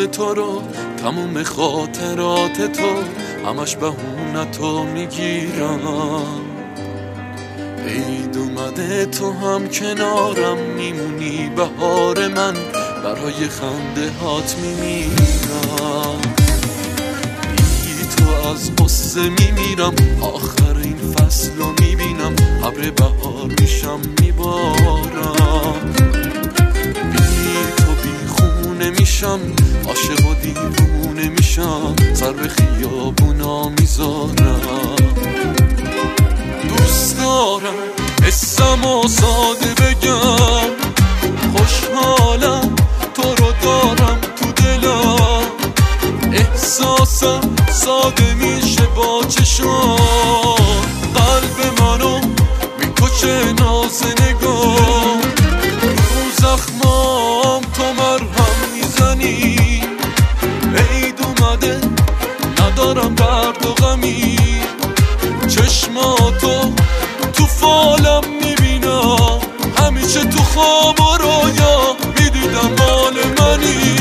وصل تو رو، تموم خاطرات تو همش بهونتو میگیرم. عید اومده تو هم کنارم میمونی، بهار من برای خنده هات میمیرم. بی تو از غصه میمیرم، آخر این فصل رو میبینم، ابر بهار میشم میبارم. بی تو بی خونه میشم، عاشق و دیوونه میشم، سر به خیابونا میذارم. دوست دارم اسم و ساده بگم، خوشحالم تو رو دارم تو دلم. احساسم ساده میشه با چشم، قلب منو میکشه ناز نگاه. رو زخمام تو مرهم میزنی، عید اومده ندارم درد و غمی. چشماتو تو فالم میبینم، همیشه تو خواب و رویا میدیدم مال منی.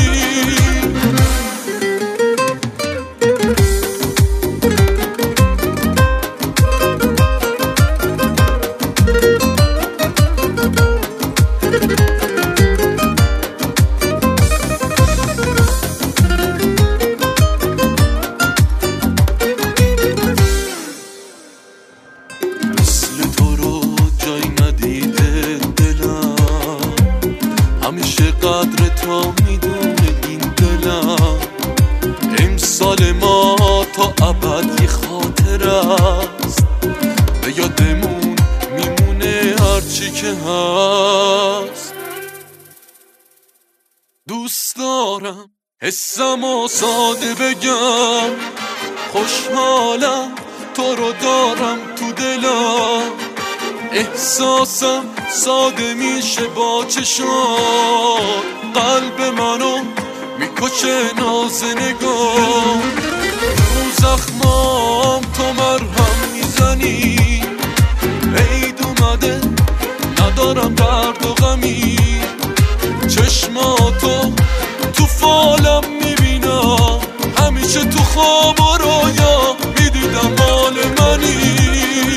همیشه قدر تو میدونه این دلم، امسال ما تا ابد یه خاطر است، به یادمون میمونه هرچی که هست. دوست دارم حسم و ساده بگم، خوشحالم تو رو دارم تو دلم. احساسم ساده میشه با چشم، قلب منو میکشه ناز نگاه. رو زخمام تو مرهم میزنی، عید اومده ندارم درد و غمی. چشماتو تو فالم میبینم، همیشه تو خواب و رویا میدیدم مال منی.